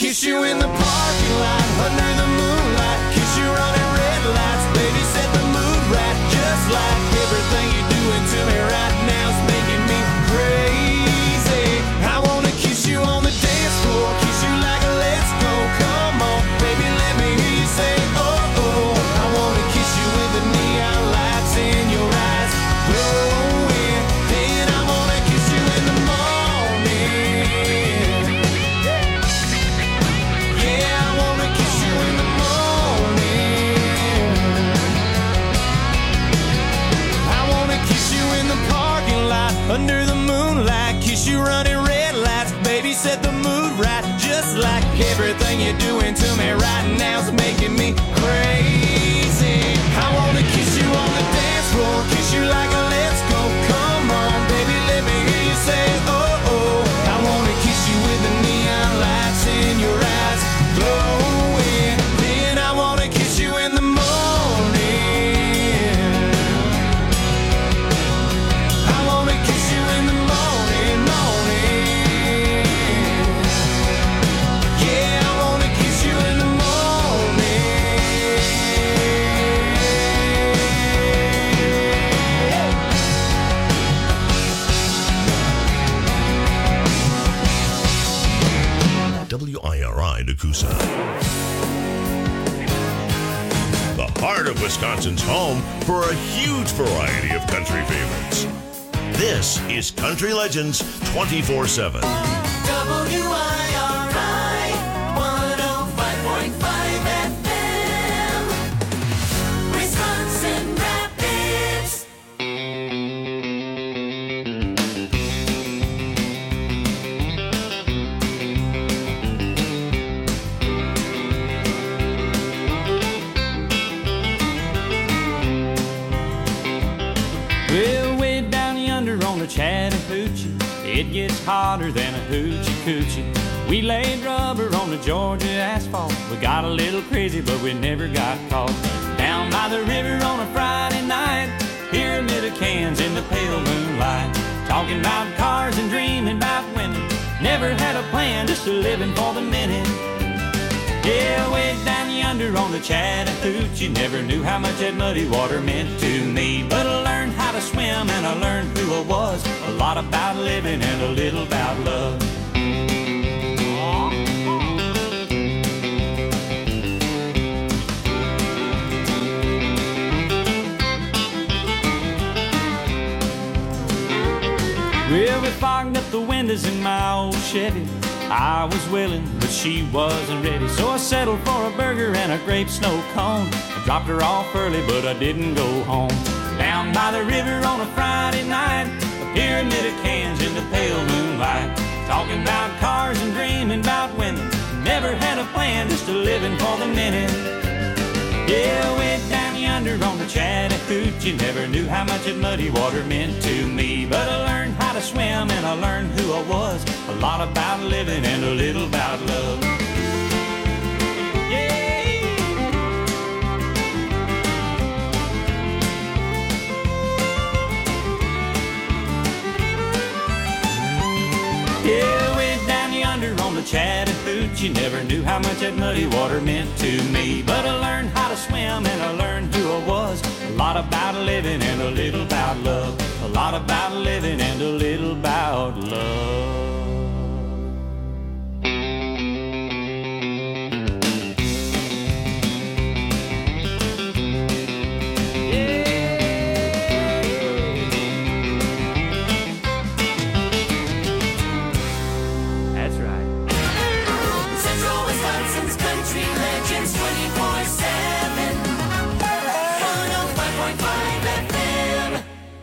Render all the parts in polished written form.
kiss you in the parking lot, under the moonlight, kiss you running red lights, baby, set the mood right, just like everything you're doing to me right now is making me crazy. I wanna kiss you on the dance floor, kiss you like a let's go, come on, baby, let me hear you say, oh, oh. I wanna kiss you with the neon lights in your eyes glowing, then I wanna kiss you in the morning. Yeah, I wanna kiss you in the morning. I wanna kiss you in the parking lot, under the moonlight, kiss you running red lights, baby, set the mood right, just like everything you're doing to me right now's making me crazy. I wanna kiss you on the dance floor, kiss you like a let's go, come on, baby, let me hear you say, oh, oh. I wanna kiss you with the neon lights in your eyes glowing, then I wanna kiss you in the morning. I wanna kiss you in the morning, morning. Yeah, I wanna kiss you in the WIRI Nakusa. The heart of Wisconsin's home for a huge variety of country favorites. This is Country Legends 24/7. WIRI 105.5 FM, Wisconsin Rapids. Well, way down yonder on the Chattahoochee, it gets hotter than a hoochie coochie. We laid rubber on the Georgia asphalt. We got a little crazy, but we never got caught. Down by the river on a Friday night, pyramid of cans in the pale moonlight, talking about cars and dreaming about women. Never had a plan, just a living for the minute. Yeah, way down yonder on the Chattahoochee, never knew how much that muddy water meant to me. But I learned how to swim and I learned who I was, a lot about living and a little about love. Well, we fogged up the windows in my old Chevy. I was willing, but she wasn't ready, so I settled for a burger and a grape snow cone. I dropped her off early, but I didn't go home. Down by the river on a Friday night, a pyramid of cans in the pale moonlight, talking about cars and dreaming about women. Never had a plan, just a living for the minute. Yeah, way down yonder on the Chattahoochee, never knew how much that muddy water meant to me. But I learned how to swim and I learned who I was, a lot about living and a little about love. Yeah, way down yonder on the Chattahoochee, never knew how much that muddy water meant to me. But I learned how to swim and I learned who I was, a lot about living and a little about love, a lot about living and a little about love. Central Wisconsin's Country Legends 24/7, 105.5 FM.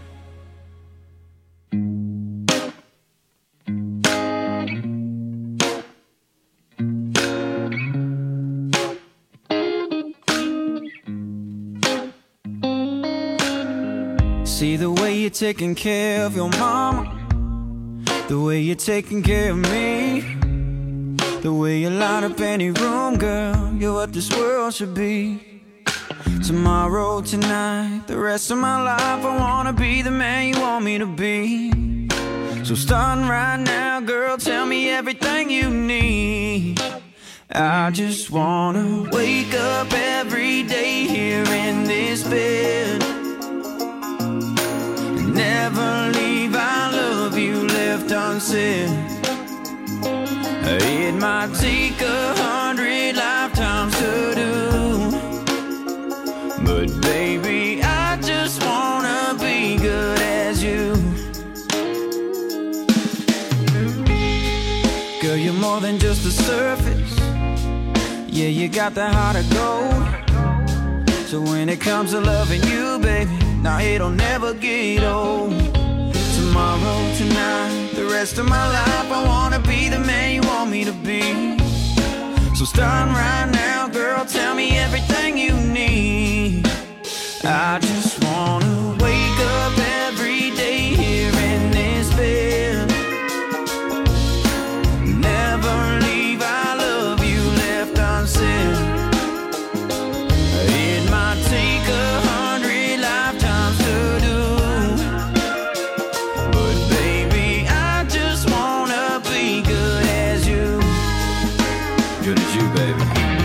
See the way you're taking care of your mama, the way you're taking care of me, the way you light up any room, girl, you're what this world should be. Tomorrow, tonight, the rest of my life, I wanna be the man you want me to be. So starting right now, girl, tell me everything you need. I just wanna wake up every day here in this bed. Never leave, I love you left unsaid. It might take 100 lifetimes to do, but baby, I just wanna be good as you. Girl, you're more than just the surface. Yeah, you got the heart of gold. So when it comes to loving you, baby, now it'll never get old. Tomorrow, tonight, the rest of my life, I wanna be the man you want me to be. So start right now, girl, tell me everything you need. I just wanna wake up every day here in this bed. Never leave, I love you left unsaid. It might take 100 lifetimes to do, but baby, I just wanna be good as you. Good as you, baby.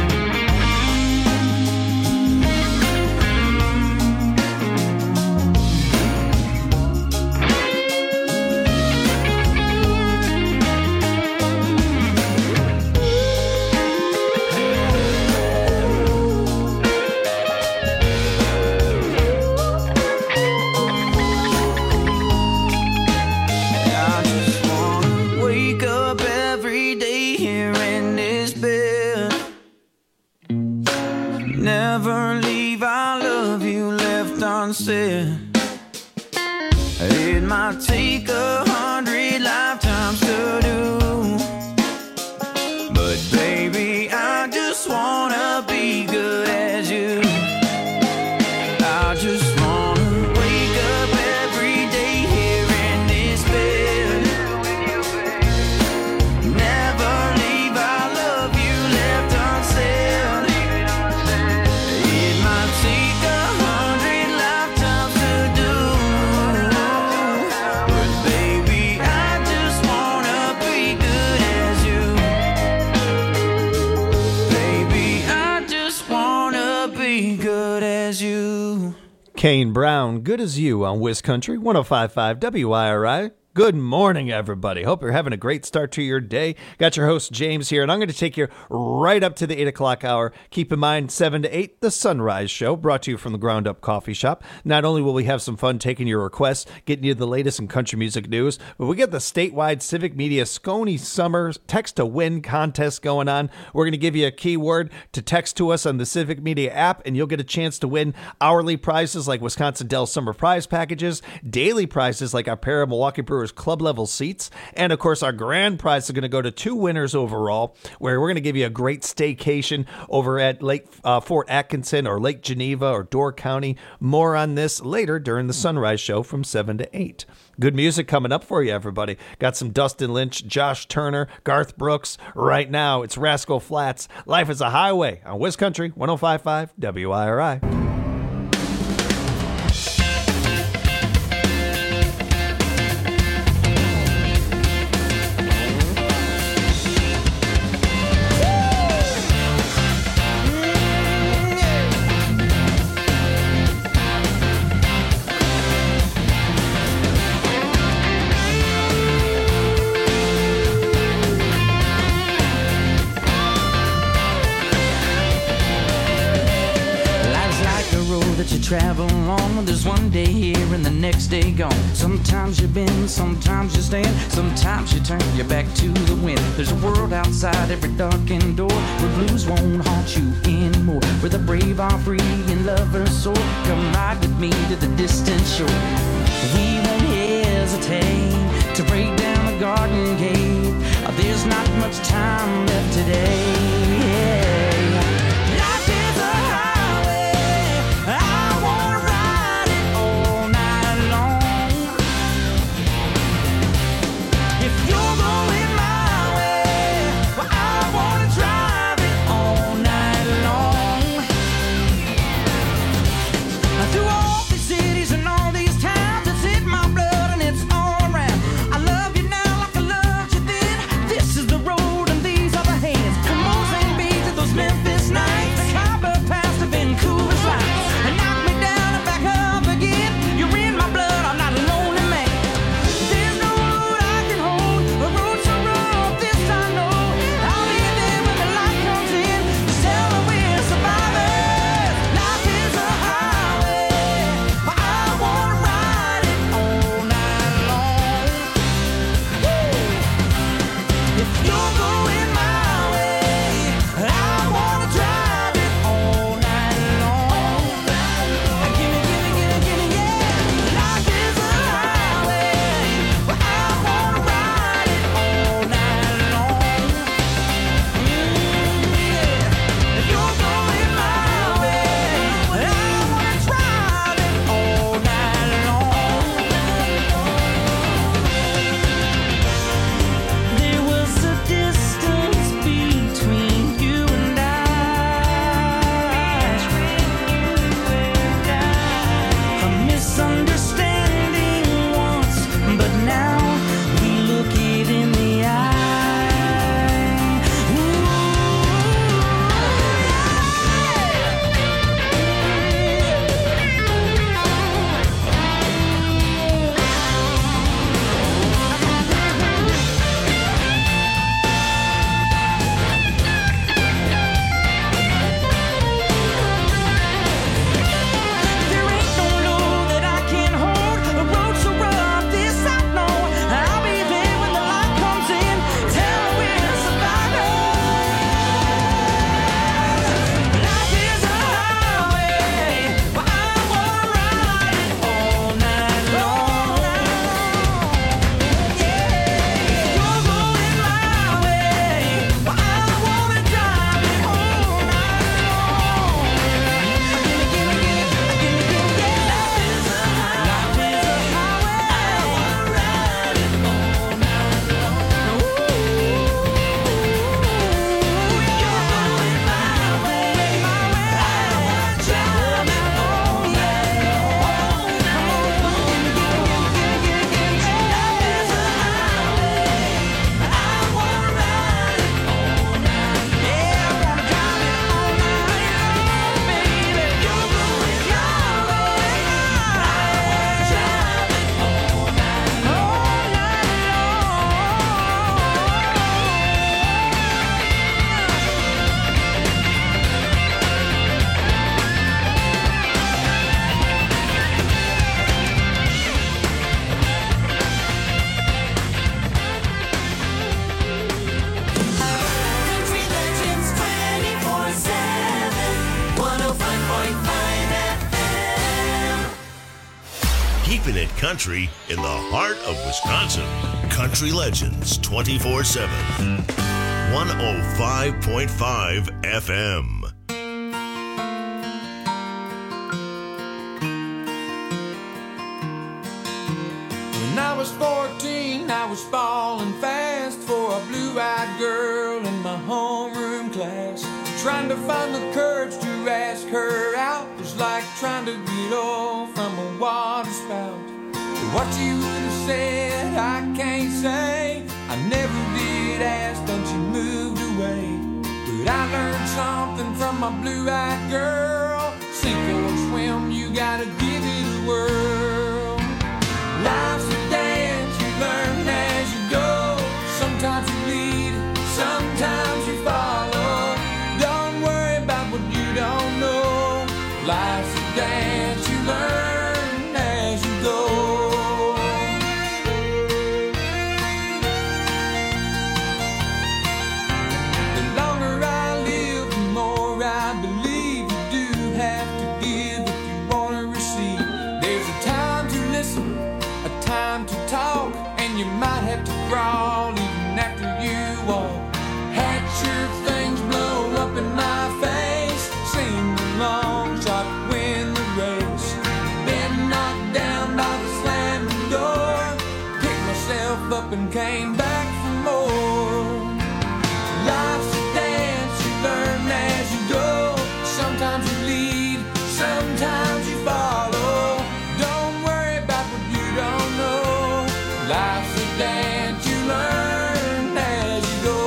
Never leave, I love you left unsaid. It might take 100 lifetimes to do, but baby, I just wanna be good as you. I just wanna wake up every day here in this bed. Never leave, I love you left unsaid. It might take 100 lifetimes to do, but baby, I just wanna be good as you. Baby, I just wanna be good as you. Kane Brown, Good As You on Wiz Country 105.5 WIRI. Good morning, everybody. Hope you're having a great start to your day. Got your host, James, here, and I'm going to take you right up to the 8 o'clock hour. Keep in mind, 7 to 8, The Sunrise Show, brought to you from the Ground Up Coffee Shop. Not only will we have some fun taking your requests, getting you the latest in country music news, but we get the statewide Civic Media Scony Summer Text to Win contest going on. We're going to give you a keyword to text to us on the Civic Media app, and you'll get a chance to win hourly prizes like Wisconsin Dells Summer Prize Packages, daily prizes like our pair of Milwaukee Brewers club level seats, and of course our grand prize is going to go to 2 winners overall, where we're going to give you a great staycation over at Lake Fort Atkinson or Lake Geneva or Door County. More on this later during the Sunrise Show from 7 to 8. Good music coming up for you, everybody. Got some Dustin Lynch, Josh Turner, Garth Brooks. Right now it's Rascal Flatts, Life is a Highway on Wiz Country 105.5 WIRI. Travel along, there's one day here and the next day gone. Sometimes you bend, sometimes you stand, sometimes you turn your back to the wind. There's a world outside every darkened door, where blues won't haunt you anymore, where the brave are free and lovers soar. Come ride with me to the distant shore. We won't hesitate to break down the garden gate. There's not much time left today. Yeah. This is the road and these are the hands. Come on, country in the heart of Wisconsin. Country Legends 24/7. 105.5 FM. When I was 14, I was falling fast for a blue-eyed girl in my homeroom class. Trying to find the courage to ask her out was like trying to get off from a water spout. What you would have said, I can't say. I never did ask, then she moved away. But I learned something from my blue-eyed girl. Sink or swim, you gotta give it a whirl. Life's a dance, you learn as you go. Sometimes you lead, sometimes you follow. Don't worry about what you don't know. Life's a dance, you learn as you go. The longer I live, the more I believe you do have to give if you want to receive. There's a time to listen, a time to talk, and you might have to crawl even after you walk. Had your things blow up in my face, sing along, shot win the race. Been knocked down by the slamming door, picked myself up and came back for more. Life's a dance, you learn as you go. Sometimes you lead, sometimes you follow. Don't worry about what you don't know. Life's a dance, you learn as you go.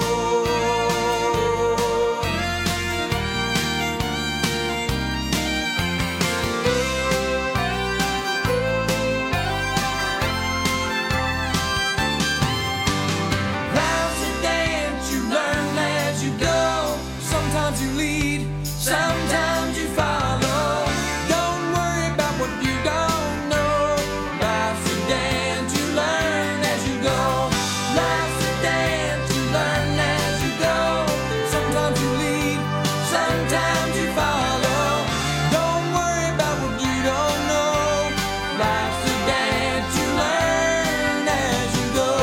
Life's a dance, you learn as you go. Sometimes you lead, sometimes you follow. Don't worry about what you don't know. Life's a dance, you learn as you go. Life's a dance, you learn as you go. Sometimes you lead, sometimes you follow. Don't worry about what you don't know. Life's a dance, you learn as you go.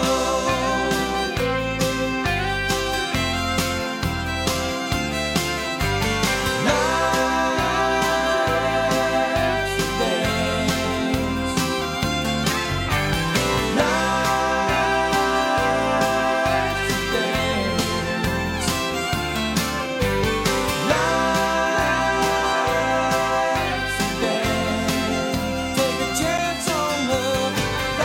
Life's a dance. Life's a dance. Life's a dance. Take a chance on love.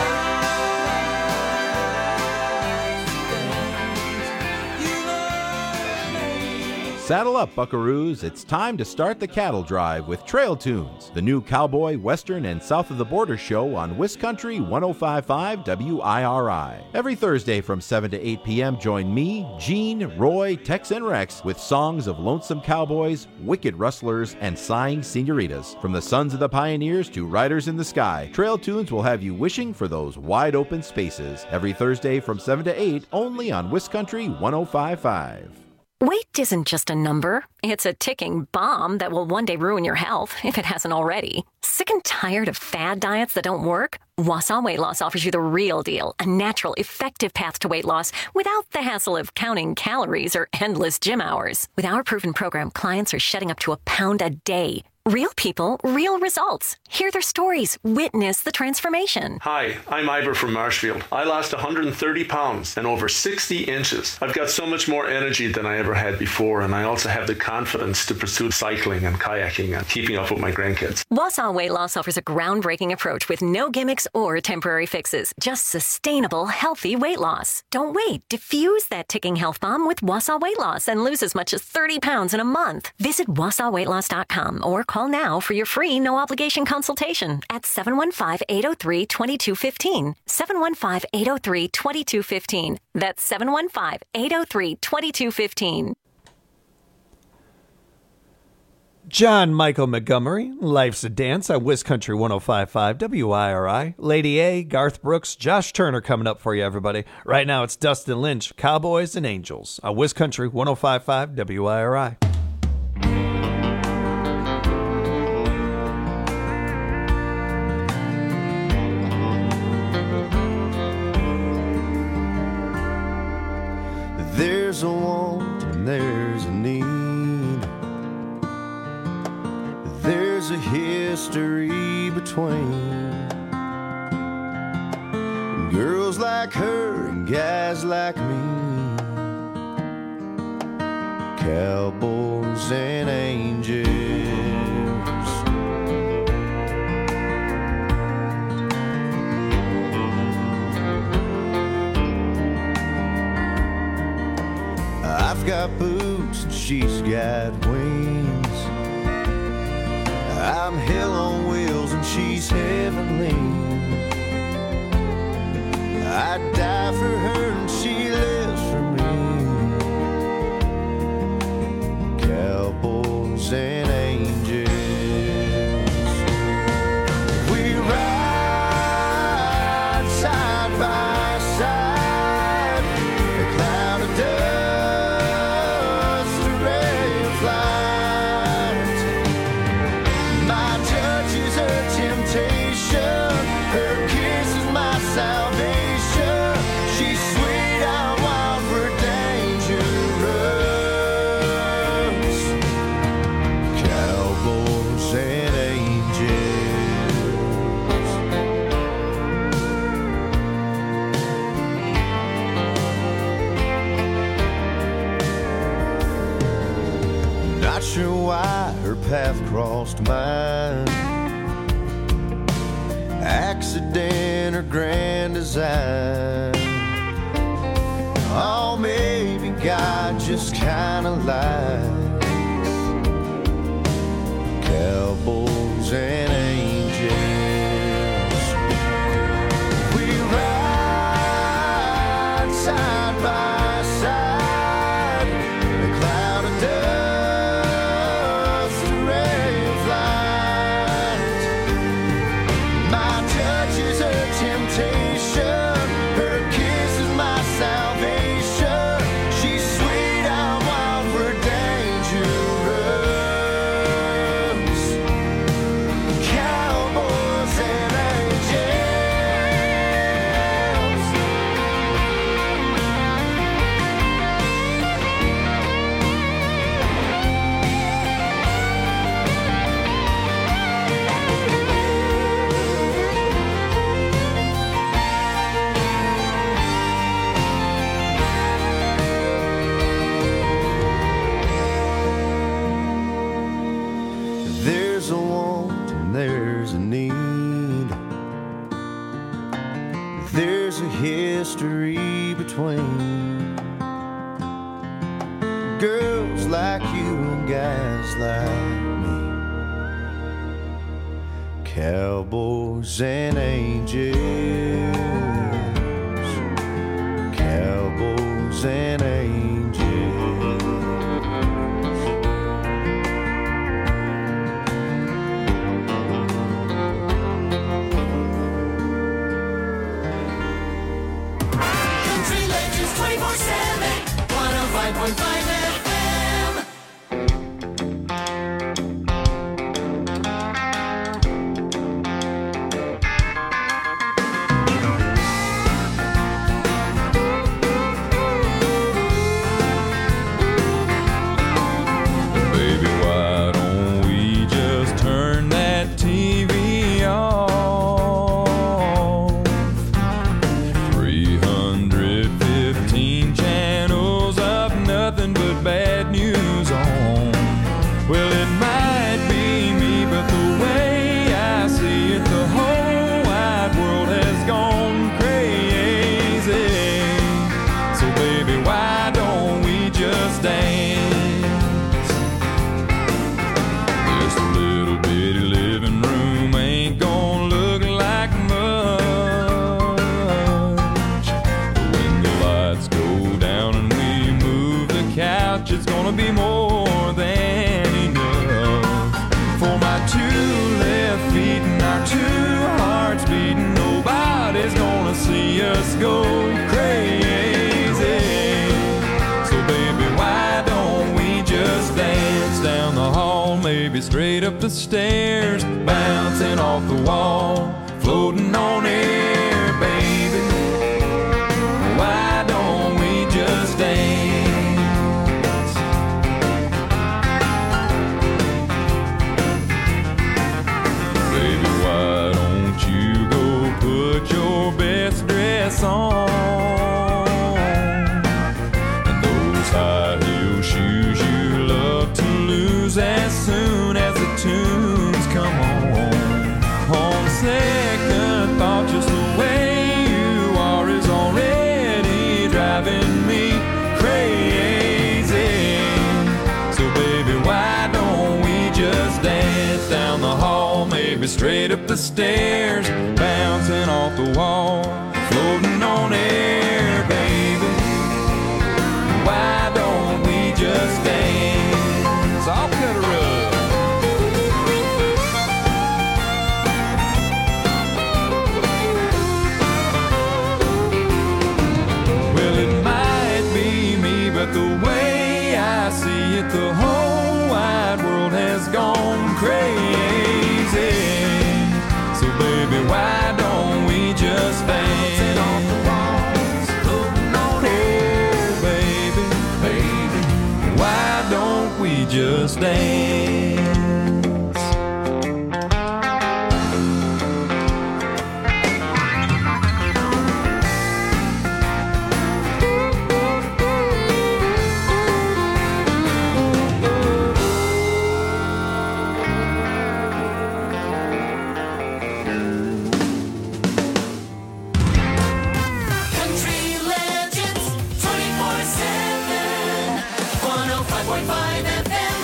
Life's a dance. You learn me. Saddle up, buckaroos. It's time to start the cattle drive with Trail Tunes, the new cowboy, western, and south of the border show on Wiscountry 105.5 WIRI. Every Thursday from 7 to 8 p.m., join me, Gene, Roy, Tex, and Rex with songs of lonesome cowboys, wicked rustlers, and sighing senoritas. From the sons of the pioneers to riders in the sky, Trail Tunes will have you wishing for those wide open spaces. Every Thursday from 7 to 8, only on Wiscountry 105.5. Weight isn't just a number. It's a ticking bomb that will one day ruin your health, if it hasn't already. Sick and tired of fad diets that don't work? Wausau Weight Loss offers you the real deal, a natural, effective path to weight loss without the hassle of counting calories or endless gym hours. With our proven program, clients are shedding up to a pound a day. Real people, real results. Hear their stories. Witness the transformation. Hi, I'm Ivor from Marshfield. I lost 130 pounds and over 60 inches. I've got so much more energy than I ever had before, and I also have the confidence to pursue cycling and kayaking and keeping up with my grandkids. Wausau Weight Loss offers a groundbreaking approach with no gimmicks or temporary fixes, just sustainable, healthy weight loss. Don't wait. Diffuse that ticking health bomb with Wausau Weight Loss and lose as much as 30 pounds in a month. Visit WausauWeightLoss.com or call now for your free no-obligation consultation at 715-803-2215. 715-803-2215. That's 715-803-2215. John Michael Montgomery, Life's a Dance on Wiscountry 105.5 WIRI. Lady A, Garth Brooks, Josh Turner coming up for you, everybody. Right now it's Dustin Lynch, Cowboys and Angels on Wiscountry 105.5 WIRI. There's a want and there's a need. There's a history between girls like her and guys like me, cowboys and angels. I've got boots and she's got wings. I'm hell on wheels and she's heavenly. I'd die for her and she lives for me. Cowboys and angels. We ride side by side. A cloud of dust, a ray of light. My touch is her temptation. Her kiss is my salvation. She's sweet, I'm wild for dangerous. Cowboys and angels. Not sure why her path crossed mine. Accident or grand design. Oh, maybe God just kinda lied. Cowboys and angels. We ride side by side. A cloud of dust, a ray of light. My touch is her temptation. Her kiss is my salvation. She's sweet, I'm wild for dangerous. Cowboys and angels. There's a want and there's a need. There's a history between girls like you and guys like me. Cowboys and angels. Cowboys and angels. Country Legends 24/7, 105.5 FM. Baby, why don't we just turn that TV off? 315 channels of nothing but bad news on. Well, it might be me, but the way I see it, the whole wide world has gone crazy. So baby, why don't we just dance? This little bitty living room ain't gonna look like much. When the lights go down and we move the couch, it's gonna be more than enough. For my two left feet and our two hearts beating, nobody's gonna see us go crazy. So baby, why don't we just dance down the hall, maybe straight up the stairs, bouncing off the wall, floating on air, baby. Why don't we just dance? straight up the stairs, bouncing off the wall, floating on air, baby. Why don't we just dance? I'll cut a rug. Well, it might be me, but the way I see it, the whole wide world has gone crazy. So baby, why don't we just dance off the walls, floating on air, baby, baby. Why don't we just dance? Country Legends 24/7, 105.5 FM.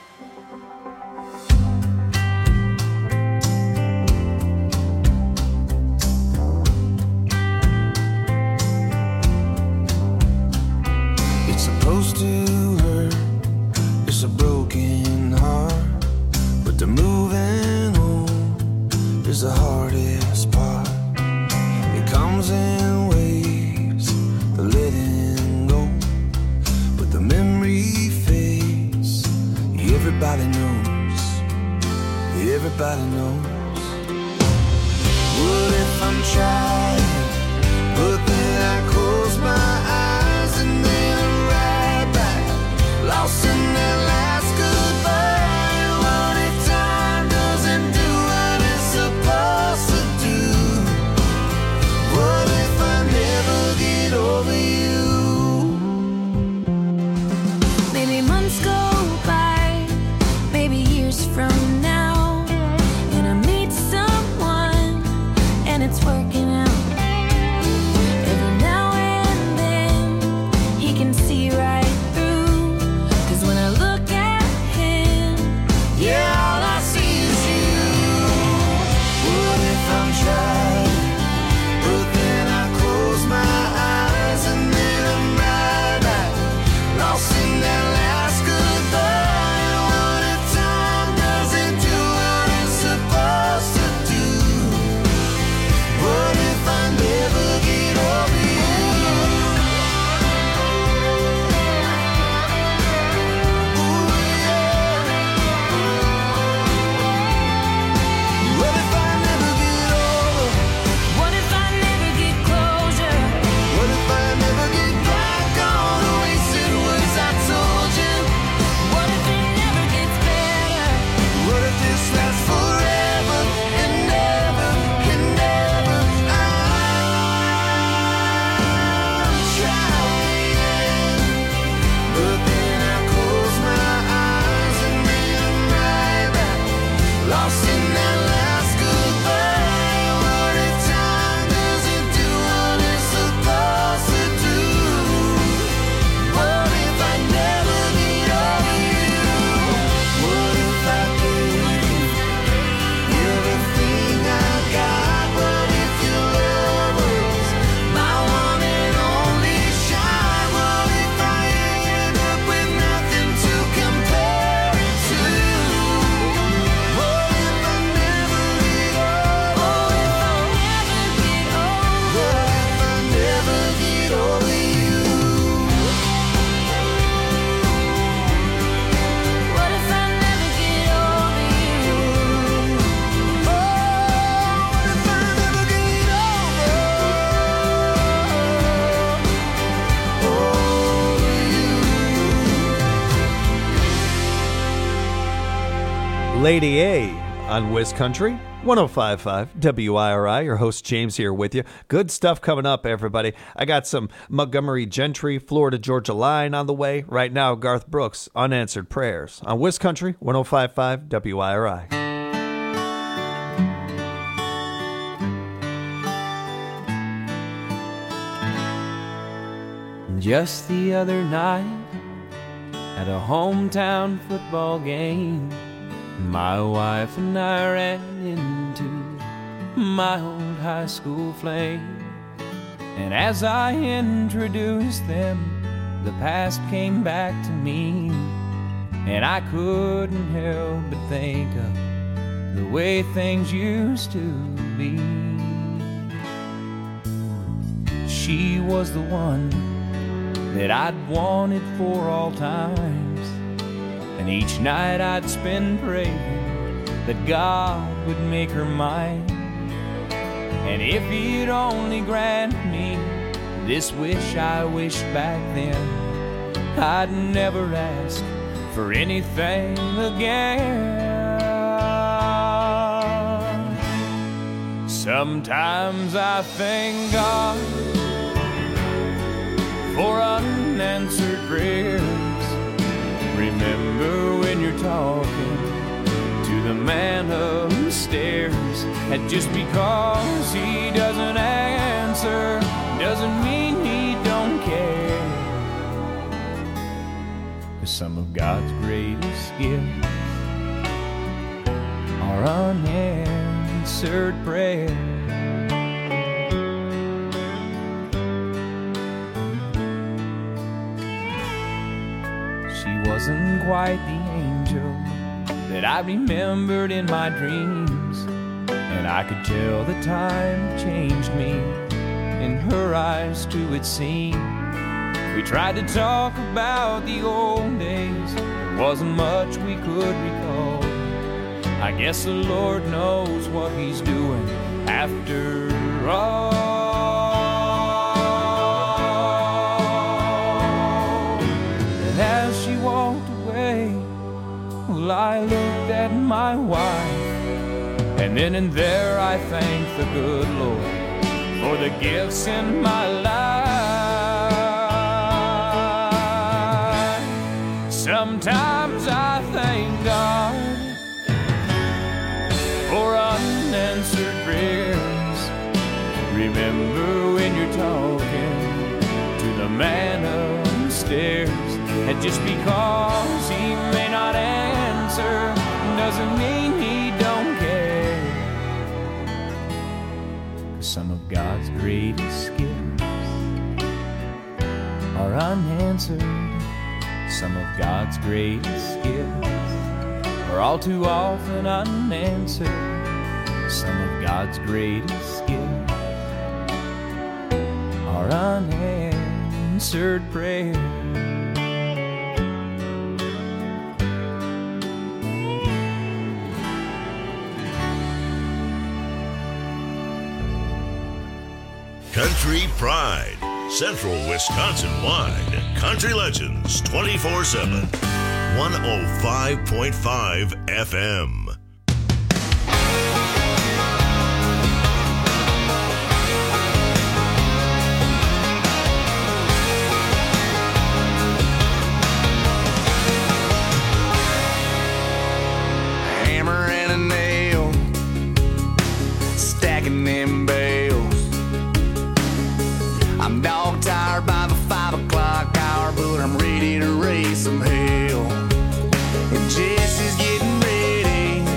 It's supposed to hurt, it's a broken heart, but the moving on is the hardest part. It comes in waves, the letting go, but the memory fades. Everybody knows, everybody knows. What if I'm trying, but then I close my eyes and then I'm right back, lost in that last goodbye. What if time doesn't do what it's supposed to do? What if I never get over you? Maybe months go by, maybe years from now, and I meet someone and it's working out. Every now and then he can see right through, 'cause when I look at him, Yeah, all I see is you. What if I'm trying, but then I close my eyes and then I'm right back, lost in that last goodbye. What if time doesn't do what it's supposed to do? What if I never get over you? What if I never get over? what if I never get closure? What if I never get back on the wasted words I told you? What if it never gets better? What if this lasts forever and never and never? I'm trying, but then I close my eyes and then I'm right back, lost in that last goodbye. What if time doesn't do what it's supposed to do? What if I never get over you? What if I gave everything I got? What if your love was my one and only shine? What if I end up with nothing to compare it to? What if I never get over? What if I never get over you? What if I never get over you? Oh, what if I never get over you? Lady A on Wiz Country 105.5 WIRI. Your host James here with you. Good stuff coming up, everybody. I got some Montgomery Gentry, Florida Georgia Line on the way. Right now, Garth Brooks, Unanswered Prayers on Wiz Country 105.5 WIRI. Just the other night at a hometown football game, My wife and I ran into my old high school flame, and as I introduced them, the past came back to me, and I couldn't help but think of the way things used to be. She was the one that I'd wanted for all times, and each night I'd spend praying that God would make her mine. And if he'd only grant me this wish I wished back then, I'd never ask for anything again. Sometimes I thank God for unanswered prayers. Remember when you're talking to the man upstairs, and just because he doesn't answer doesn't mean he don't care. 'Cause some of God's greatest gifts are unanswered prayers. She wasn't quite the angel that I remembered in my dreams, and I could tell the time changed me. In her eyes too it seemed. We tried to talk about the old days, there wasn't much we could recall. I guess the Lord knows what he's doing after all. And as she walked away, well, I looked at my wife, and then and there I thanked the good Lord for the gifts in my life. Sometimes I thank God for unanswered prayers. Remember when you're talking to the man upstairs, and just because he may not answer doesn't mean he don't care. 'Cause some of God's greatest gifts are unanswered. Some of God's greatest gifts are all too often unanswered. Some of God's greatest gifts are unanswered prayers. Country Pride, Central Wisconsin-wide. Country Legends 24/7. 105.5 FM. Hammer and a nail, stacking them bales. I'm dog tired by the 5 o'clock hour, but I'm ready to raise some hell. And Jesse's getting ready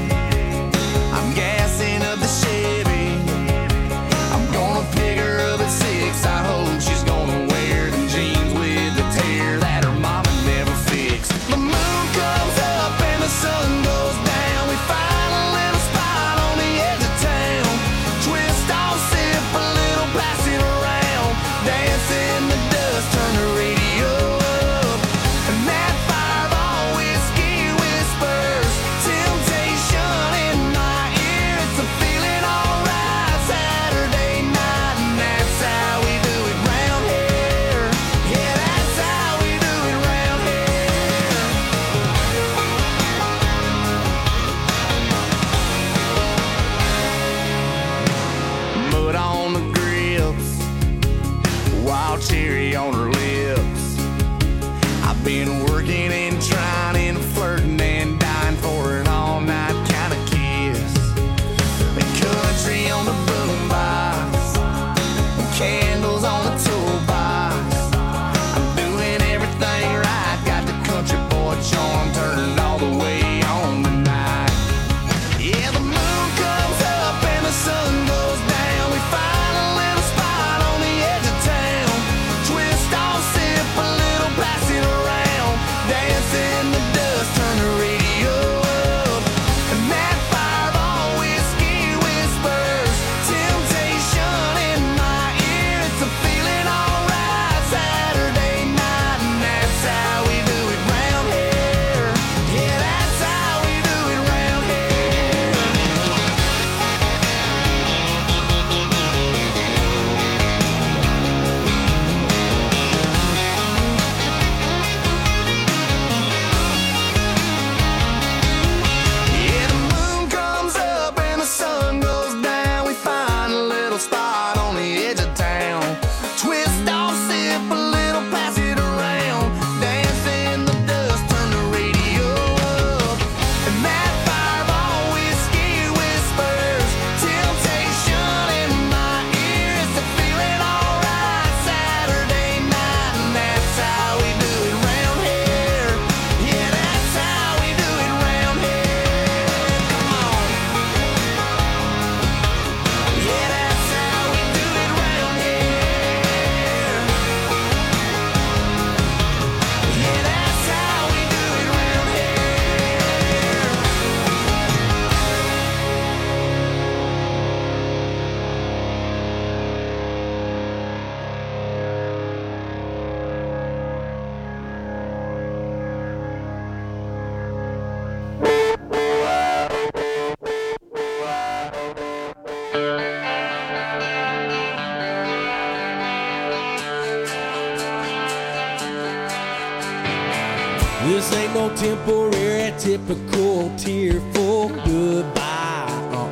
This ain't no temporary, typical, tearful goodbye.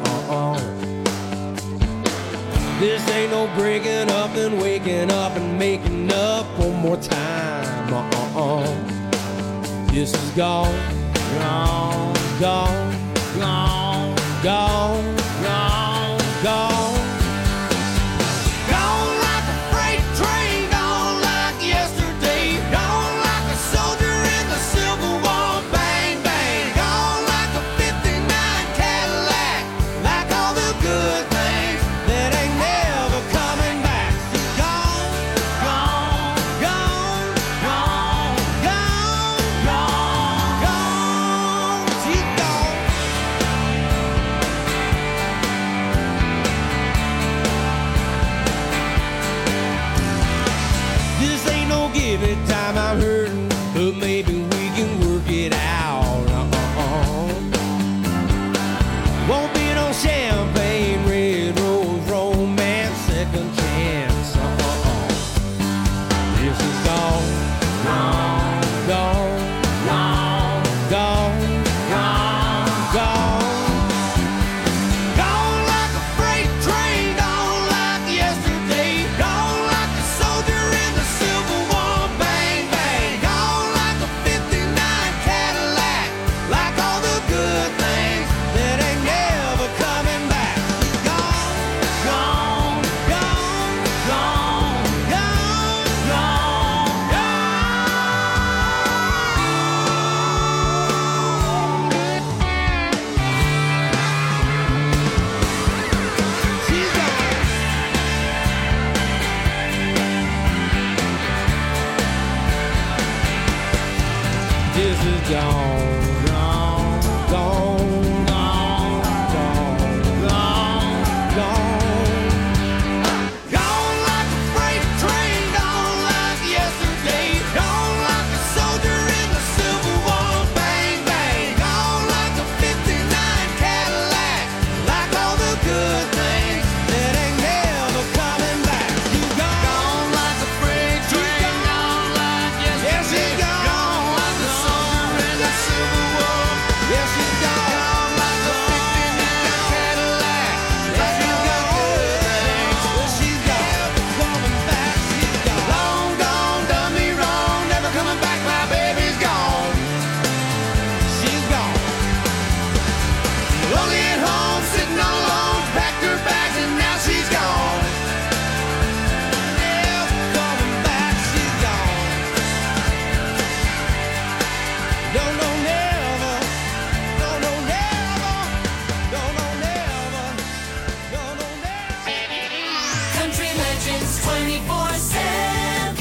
This ain't no breaking up and waking up and making up one more time. This is gone, gone, gone, gone, gone, gone, gone. Gone like a freight train, gone like yesterday. Gone like a soldier in the Civil War, bang, bang. Gone like a 59 Cadillac, like all the good things that ain't never coming back. Gone, gone, gone, gone, gone, gone, gone. She's gone. This ain't no give it time, I'm hurting, but maybe we can work it out. Won't be no champagne, red rose, romance, second chance. This is gone, gone, gone, gone, gone, gone, gone. Gone like a freight train, gone like yesterday. Gone like a soldier in the Civil War, bang, bang. Gone like a 59 Cadillac, like all the good things that ain't never coming back. Gone, gone, gone, gone, gone, gone, gone. She's gone. This is gone, gone, gone, gone, gone, gone, gone. Gone like a freight train, gone like yesterday. Gone like a soldier in the Civil War, bang, bang. Gone like a 59 Cadillac, like all the good things that ain't never coming back. You gone like a freight train, gone like yesterday. Yes, she's gone like a soldier in the Civil War. Yes, she's gone like a 59 Cadillac, like all the good things. Well, she's gone, coming back. She's gone. Long gone, done me wrong, never coming back. My baby's gone. She's gone. Lonely at home, sitting all alone, packed her bags and now she's gone. Never coming back, she's gone. No, no, never. No, no, never. No, no, never. No, no, never. Country Legends 24/7.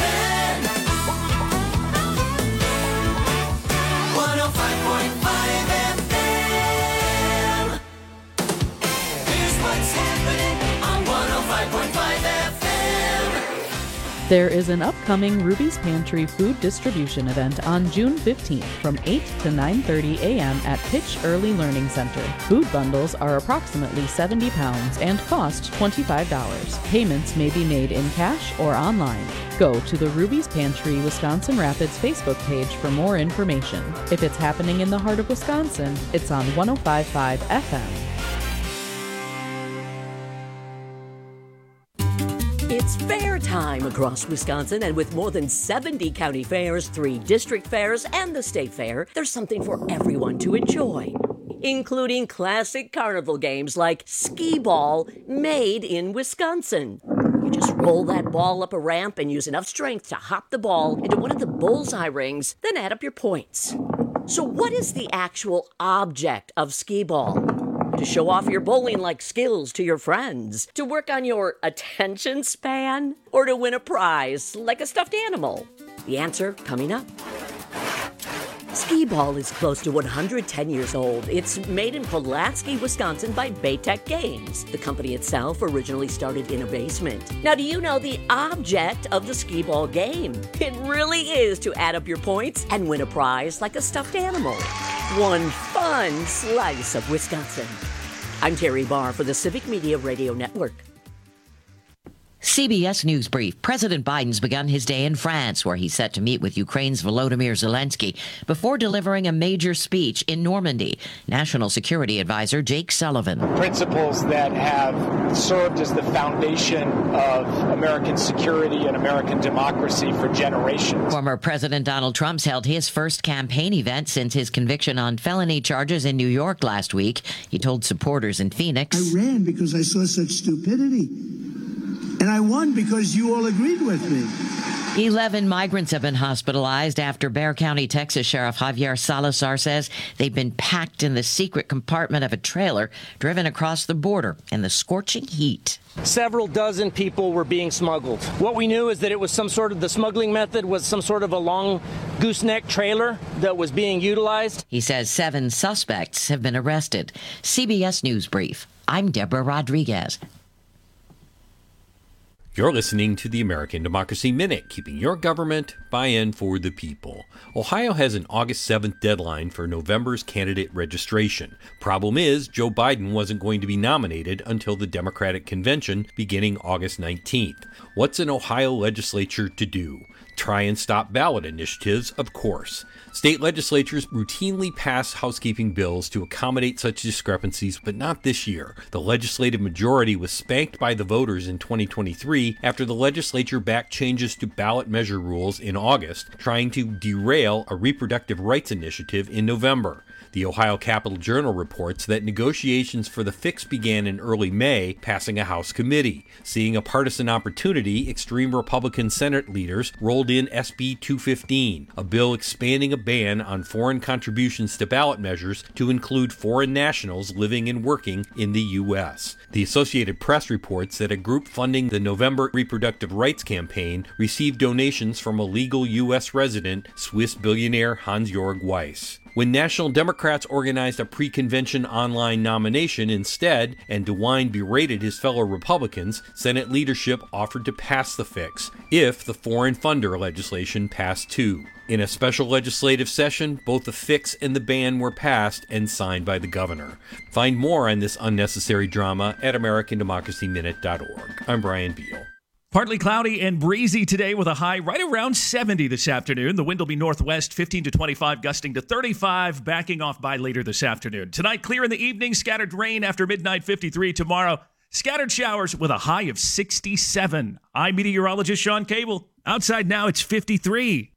105.5 FM. Here's what's happening on 105.5 FM. There is an upcoming Ruby's Pantry food distribution event on June 15th from 8 to 9:30 a.m. at Pitch Early Learning Center. Food bundles are approximately 70 pounds and cost $25. Payments may be made in cash or online. Go to the Ruby's Pantry Wisconsin Rapids Facebook page for more information. If it's happening in the heart of Wisconsin, it's on 105.5 FM. It's fair time across Wisconsin, and with more than 70 county fairs, 3 district fairs, and the state fair, there's something for everyone to enjoy, including classic carnival games like skee ball, made in Wisconsin. You just roll that ball up a ramp and use enough strength to hop the ball into one of the bullseye rings, then add up your points. So what is the actual object of skee ball? To show off your bowling-like skills to your friends? To work on your attention span? Or to win a prize like a stuffed animal? The answer coming up. Skee ball is close to 110 years old. It's made in Pulaski, Wisconsin by Baytech Games. The company itself originally started in a basement. Now, do you know the object of the skee ball game? It really is to add up your points and win a prize like a stuffed animal. One fun slice of Wisconsin. I'm Terry Barr for the Civic Media Radio Network. CBS News Brief. President Biden's begun his day in France, where he's set to meet with Ukraine's Volodymyr Zelensky before delivering a major speech in Normandy. National Security Advisor Jake Sullivan. Principles that have served as the foundation of American security and American democracy for generations. Former President Donald Trump's held his first campaign event since his conviction on felony charges in New York last week. He told supporters in Phoenix, I ran because I saw such stupidity. And I won because you all agreed with me. 11 migrants have been hospitalized after Bexar County, Texas Sheriff Javier Salazar says they've been packed in the secret compartment of a trailer driven across the border in the scorching heat. Several dozen people were being smuggled. What we knew is that it was the smuggling method was some sort of a long gooseneck trailer that was being utilized. He says 7 suspects have been arrested. CBS News Brief. I'm Deborah Rodriguez. You're listening to the American Democracy Minute, keeping your government buy-in for the people. Ohio has an August 7th deadline for November's candidate registration. Problem is, Joe Biden wasn't going to be nominated until the Democratic convention beginning August 19th. What's an Ohio legislature to do? Try and stop ballot initiatives, of course. State legislatures routinely pass housekeeping bills to accommodate such discrepancies, but not this year. The legislative majority was spanked by the voters in 2023 after the legislature backed changes to ballot measure rules in August, trying to derail a reproductive rights initiative in November. The Ohio Capital Journal reports that negotiations for the fix began in early May, passing a House committee. Seeing a partisan opportunity, extreme Republican Senate leaders rolled in SB 215, a bill expanding a ban on foreign contributions to ballot measures to include foreign nationals living and working in the U.S. The Associated Press reports that a group funding the November reproductive rights campaign received donations from a legal U.S. resident, Swiss billionaire Hans-Jörg Weiss. When National Democrats organized a pre-convention online nomination instead, and DeWine berated his fellow Republicans, Senate leadership offered to pass the fix, if the foreign funder legislation passed too. In a special legislative session, both the fix and the ban were passed and signed by the governor. Find more on this unnecessary drama at AmericanDemocracyMinute.org. I'm Brian Beal. Partly cloudy and breezy today with a high right around 70 this afternoon. The wind will be northwest, 15 to 25, gusting to 35, backing off by later this afternoon. Tonight, clear in the evening, scattered rain after midnight, 53. Tomorrow, scattered showers with a high of 67. I'm meteorologist Sean Cable. Outside now, it's 53.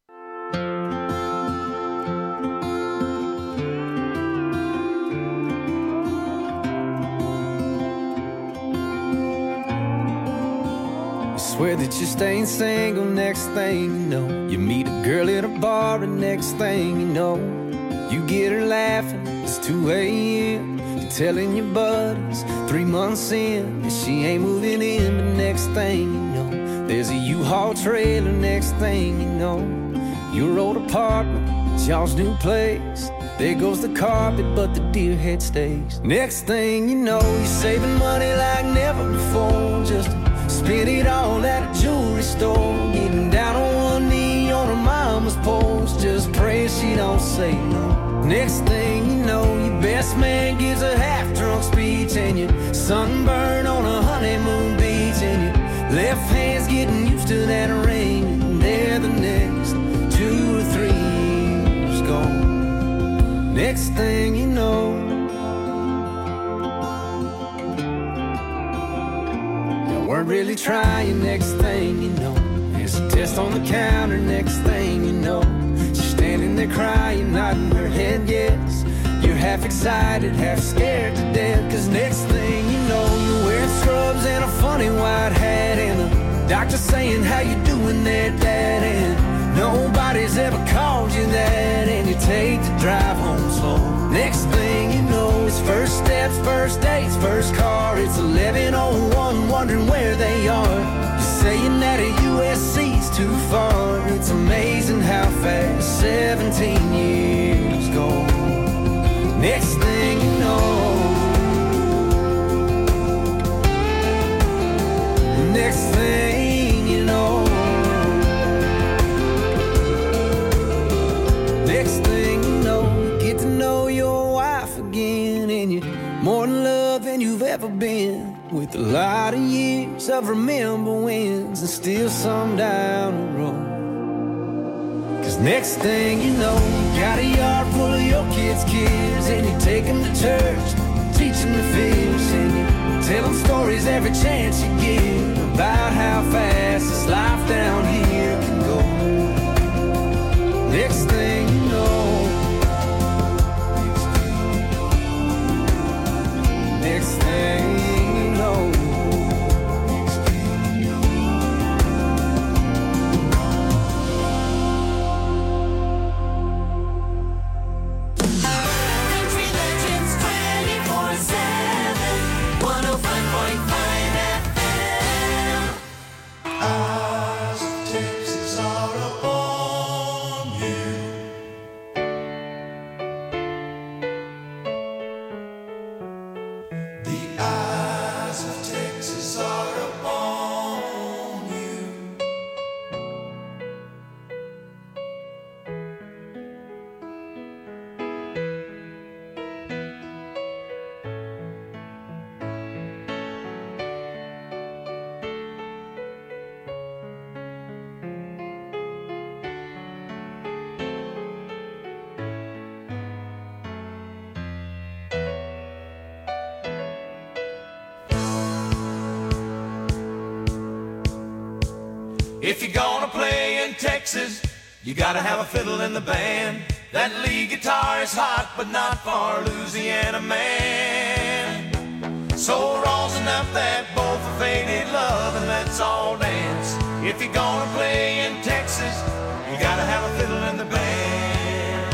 Swear that you're staying single, next thing you know, you meet a girl at a bar, and next thing you know, you get her laughing, it's 2 a.m. You're telling your buddies 3 months in that she ain't moving in, but next thing you know, there's a U-Haul trailer, next thing you know, your old apartment, it's y'all's new place. There goes the carpet, but the deer head stays. Next thing you know, you're saving money like never before, just spend it all at a jewelry store, getting down on one knee on her mama's porch, just pray she don't say no. Next thing you know, your best man gives a half-drunk speech, and you're sunburned on a honeymoon beach, and your left hand's getting used to that ring, and there the next 2 or 3 years gone. Next thing you know, weren't really trying, next thing you know, there's a test on the counter, next thing you know, she's standing there crying, nodding her head yes. You're half excited, half scared to death, cause next thing you know, you're wearing scrubs and a funny white hat, and the doctor saying, how you doing there, Dad? And nobody's ever called you that, and you take the drive home slow. Next thing you know, it's first steps, first dates, first car. It's 11:01, wondering where they are. You're saying that a USC's too far. It's amazing how fast 17 years go. Next thing you know, next thing you know, next thing you know, get to know your wife again, and you're more in love than you've ever been. with a lot of years of remember wins and still some down the road. Cause next thing you know, you got a yard full of your kids' kids, and you take them to church, teach them to fish, and you tell them stories every chance you get about how fast this life down here can go. Next thing you know, next thing you know, Country Legends 24/7, 105.5 FM. Eyes of Texas are upon you. The eyes of Texas are upon you. If you're gonna play in Texas, you gotta have a fiddle in the band. That lead guitar is hot, but not for a Louisiana man. So rosin up that bowl for faded love and let's all dance. If you're gonna play in Texas, you gotta have a fiddle in the band.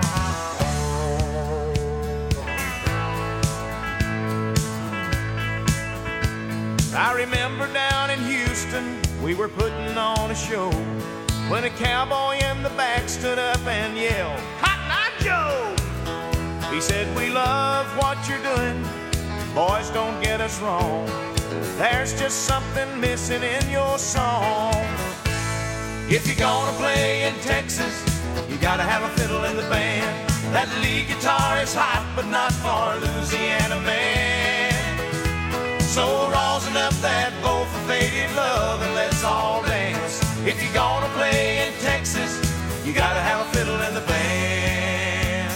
I remember down in Houston, we were putting on a show when a cowboy in the back stood up and yelled, "Cotton Eye Joe!" He said, "We love what you're doing, boys, don't get us wrong. There's just something missing in your song. If you're gonna play in Texas, you gotta have a fiddle in the band. That lead guitar is hot, but not for a Louisiana man. So rosin up that bowl for faded love and let's all dance. If you're gonna play in Texas, you gotta have a fiddle in the band."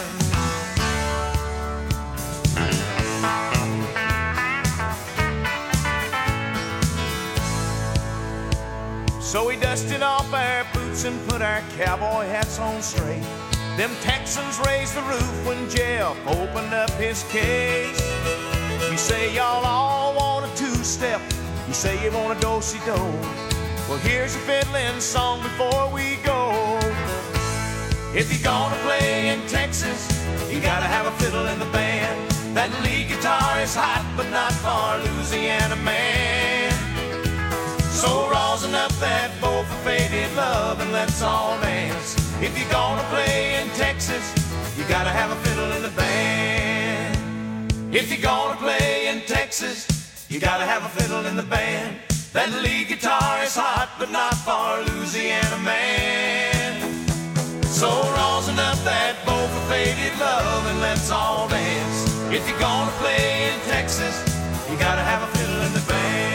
So we dusted off our boots and put our cowboy hats on straight. Them Texans raised the roof when Jeff opened up his case. You say y'all all want a two-step, you say you want a do-si-do. Well, here's a fiddling song before we go. If you're gonna play in Texas, you gotta have a fiddle in the band. That lead guitar is hot, but not for a Louisiana man. So rosin up that bowl for faded love and let's all dance. If you're gonna play in Texas, you gotta have a fiddle in the band. If you're gonna play in Texas, you gotta have a fiddle in the band. That lead guitar is hot, but not for a Louisiana man. So rosin up that bowl for faded love and let's all dance. If you're gonna play in Texas, you gotta have a fiddle in the band.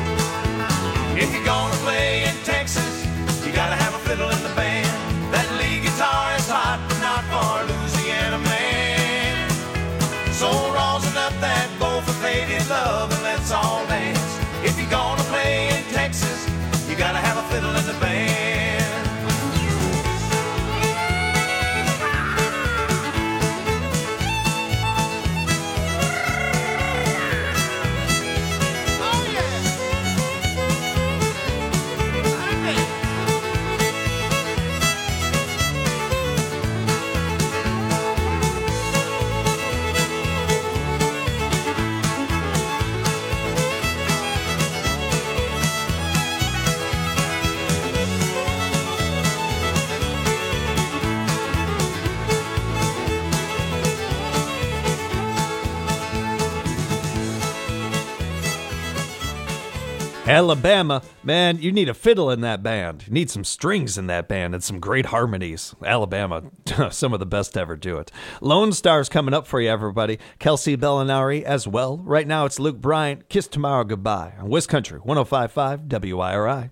If you're gonna play in Texas, you gotta have a fiddle in the band. That lead Alabama, man, you need a fiddle in that band. You need some strings in that band and some great harmonies. Alabama, some of the best to ever do it. Lone Star's coming up for you, everybody. Kelsey Bellinari as well. Right now, it's Luke Bryant. Kiss Tomorrow Goodbye on Wiz Country 105.5 WIRI.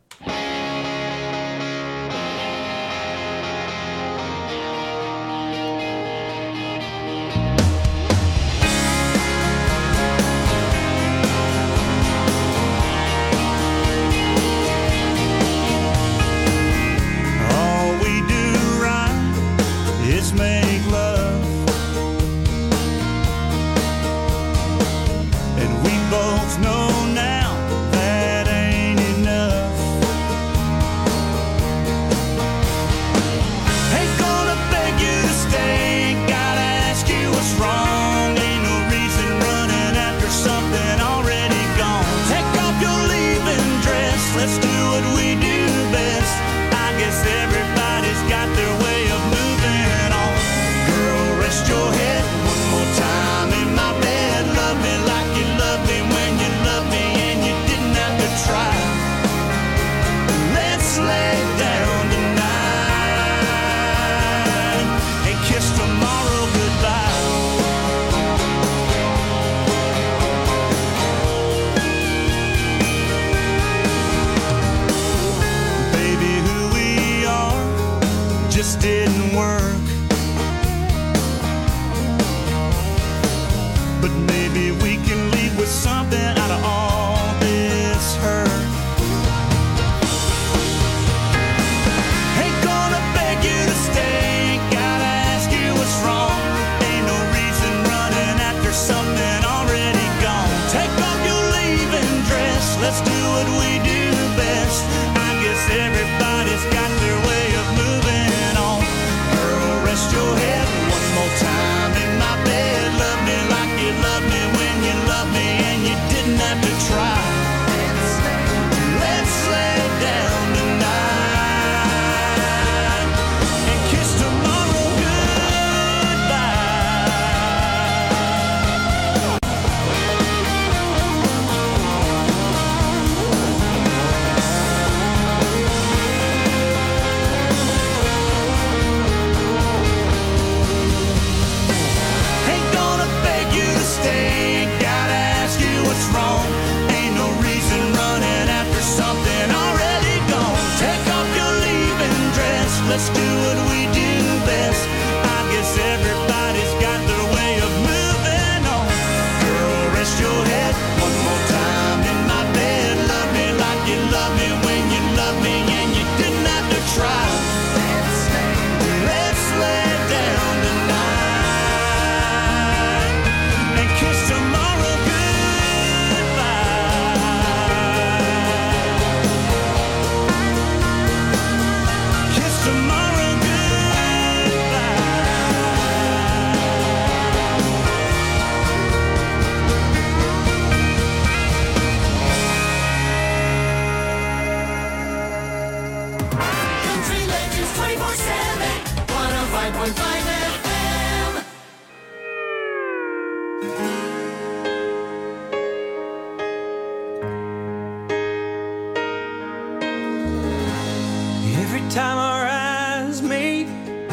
Time our eyes meet,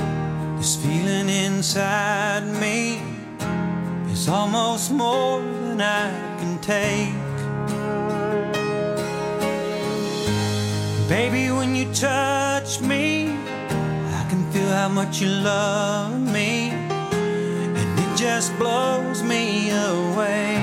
this feeling inside me is almost more than I can take. Baby, when you touch me, I can feel how much you love me, and it just blows me away.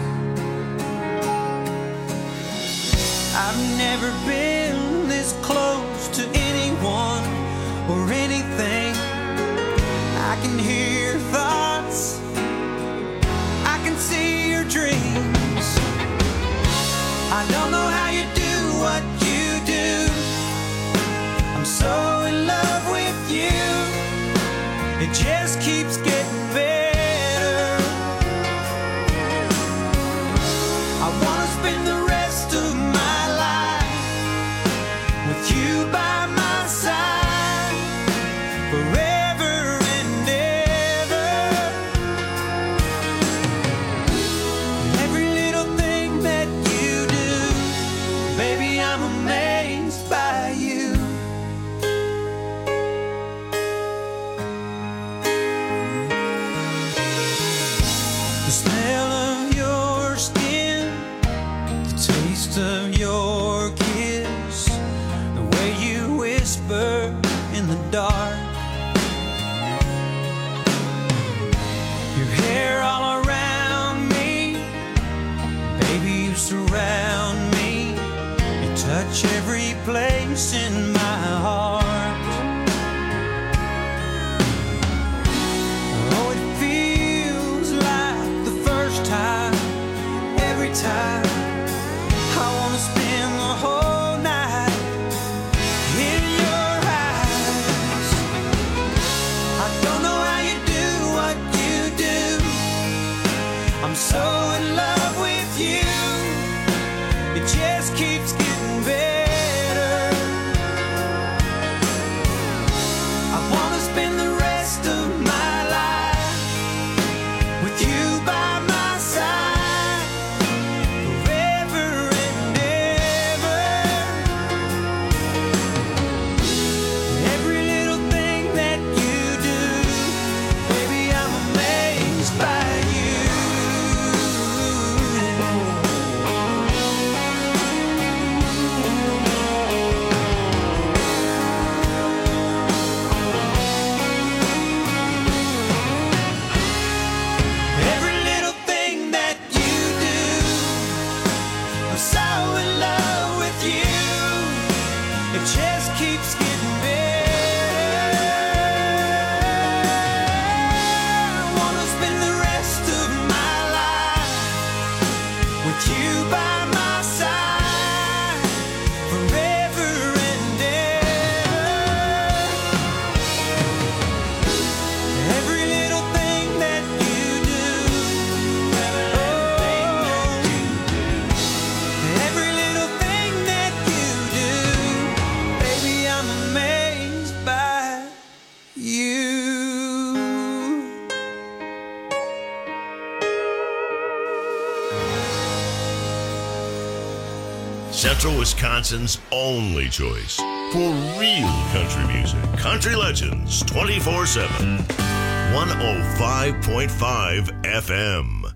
I've never been this close to anyone or anything. I can hear your thoughts, I can see your dreams. I don't know how you do what you do. I'm so in love with you. It just keeps getting better. I wanna spend the rest of my life with you by my side, forever and ever. Every little thing that you do taste of your kiss, the way you whisper in the dark, your hair all around me, baby, you surround me, you touch every place in my heart. Oh, it feels like the first time, every time. I wanna spend the whole night in your eyes. I don't know how you do what you do. I'm so in love with you. It just keeps getting better. I wanna spend the rest of my life with you by my side. Forever and ever. Every little thing that you do, baby, I'm amazed by you. Every little thing that you do, I'm so in love with you. It just keeps getting better. I wanna spend the rest of my life with you by my side, forever and ever. Every little thing that you do, every little thing that you do, baby, I'm amazed by you. Central Wisconsin's only choice for real country music. Country Legends 24/7. 105.5 FM.